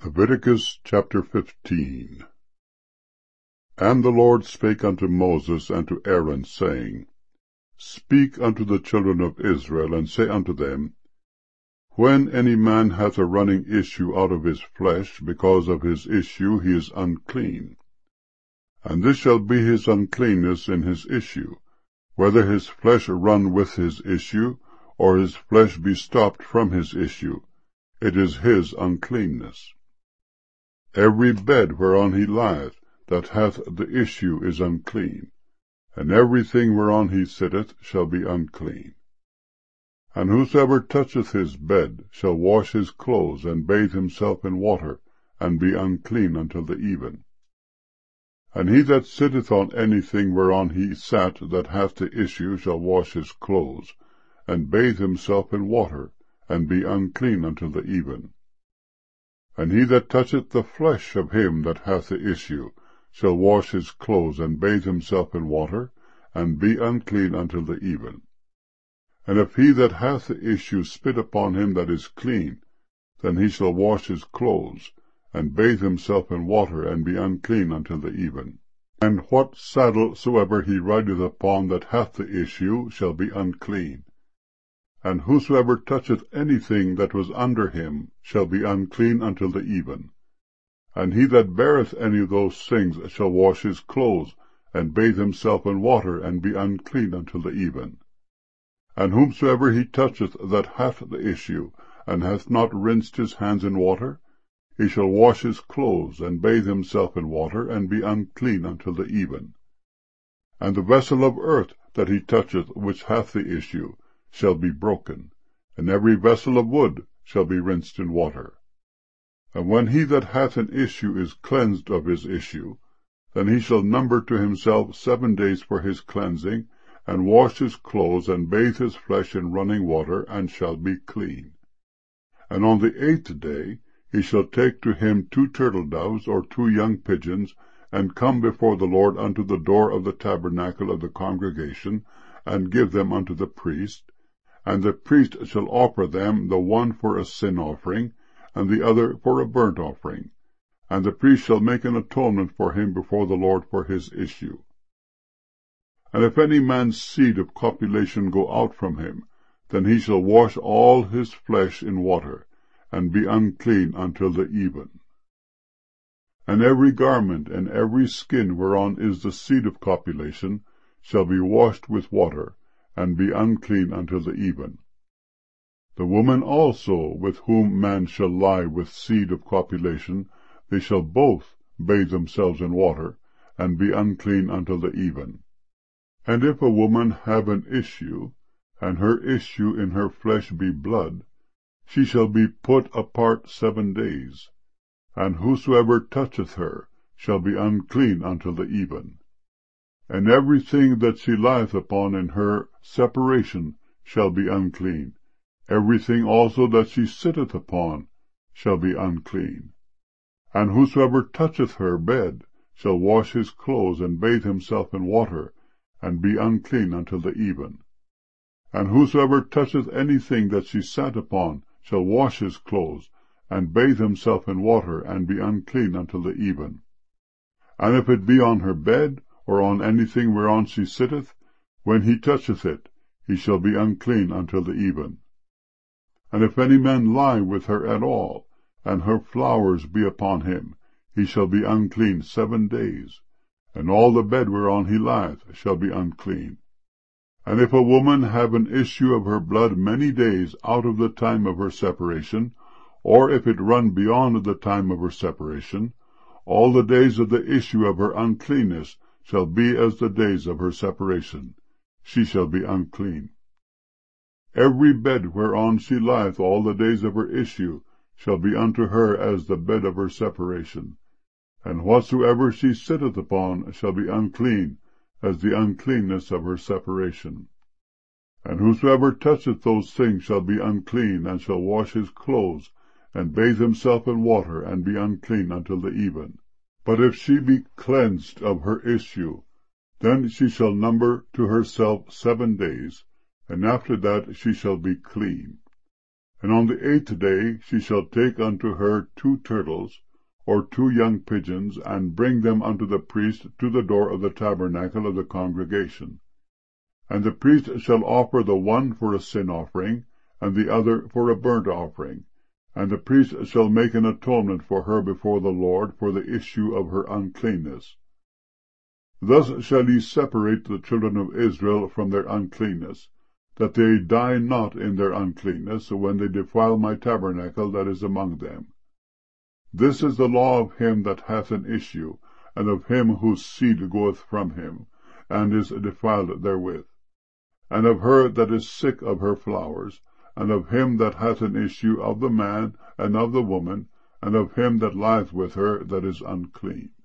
Leviticus chapter 15. And the Lord spake unto Moses and to Aaron, saying, Speak unto the children of Israel, and say unto them, When any man hath a running issue out of his flesh, because of his issue he is unclean. And this shall be his uncleanness in his issue, whether his flesh run with his issue, or his flesh be stopped from his issue, it is his uncleanness. Every bed whereon he lieth, that hath the issue, is unclean, and everything whereon he sitteth shall be unclean. And whosoever toucheth his bed shall wash his clothes, and bathe himself in water, and be unclean until the even. And he that sitteth on anything whereon he sat that hath the issue shall wash his clothes, and bathe himself in water, and be unclean until the even. And he that toucheth the flesh of him that hath the issue shall wash his clothes, and bathe himself in water, and be unclean until the even. And if he that hath the issue spit upon him that is clean, then he shall wash his clothes, and bathe himself in water, and be unclean until the even. And what saddle soever he rideth upon that hath the issue shall be unclean. And whosoever toucheth anything that was under him shall be unclean until the even. And he that beareth any of those things shall wash his clothes, and bathe himself in water, and be unclean until the even. And whomsoever he toucheth that hath the issue, and hath not rinsed his hands in water, he shall wash his clothes, and bathe himself in water, and be unclean until the even. And the vessel of earth that he toucheth which hath the issue shall be broken, and every vessel of wood shall be rinsed in water. And when he that hath an issue is cleansed of his issue, then he shall number to himself 7 days for his cleansing, and wash his clothes, and bathe his flesh in running water, and shall be clean. And on the 8th day he shall take to him 2 turtle doves, or 2 young pigeons, and come before the Lord unto the door of the tabernacle of the congregation, and give them unto the priest. And the priest shall offer them, the one for a sin offering, and the other for a burnt offering. And the priest shall make an atonement for him before the Lord for his issue. And if any man's seed of copulation go out from him, then he shall wash all his flesh in water, and be unclean until the even. And every garment and every skin whereon is the seed of copulation shall be washed with water, and be unclean until the even. The woman also with whom man shall lie with seed of copulation, they shall both bathe themselves in water, and be unclean until the even. And if a woman have an issue, and her issue in her flesh be blood, she shall be put apart 7 days, and whosoever toucheth her shall be unclean until the even. And everything that she lieth upon in her separation shall be unclean. Everything also that she sitteth upon shall be unclean. And whosoever toucheth her bed shall wash his clothes, and bathe himself in water, and be unclean until the even. And whosoever toucheth anything that she sat upon shall wash his clothes, and bathe himself in water, and be unclean until the even. And if it be on her bed, or on anything whereon she sitteth, when he toucheth it, he shall be unclean until the even. And if any man lie with her at all, and her flowers be upon him, he shall be unclean 7 days, and all the bed whereon he lieth shall be unclean. And if a woman have an issue of her blood many days out of the time of her separation, or if it run beyond the time of her separation, all the days of the issue of her uncleanness shall be as the days of her separation. She shall be unclean. Every bed whereon she lieth all the days of her issue shall be unto her as the bed of her separation. And whatsoever she sitteth upon shall be unclean, as the uncleanness of her separation. And whosoever toucheth those things shall be unclean, and shall wash his clothes, and bathe himself in water, and be unclean until the even. But if she be cleansed of her issue, then she shall number to herself 7 days, and after that she shall be clean. And on the 8th day she shall take unto her 2 turtles, or 2 young pigeons, and bring them unto the priest to the door of the tabernacle of the congregation. And the priest shall offer the one for a sin offering, and the other for a burnt offering. And the priest shall make an atonement for her before the Lord for the issue of her uncleanness. Thus shall ye separate the children of Israel from their uncleanness, that they die not in their uncleanness when they defile my tabernacle that is among them. This is the law of him that hath an issue, and of him whose seed goeth from him, and is defiled therewith, and of her that is sick of her flowers, and of him that hath an issue, of the man and of the woman, and of him that lieth with her that is unclean.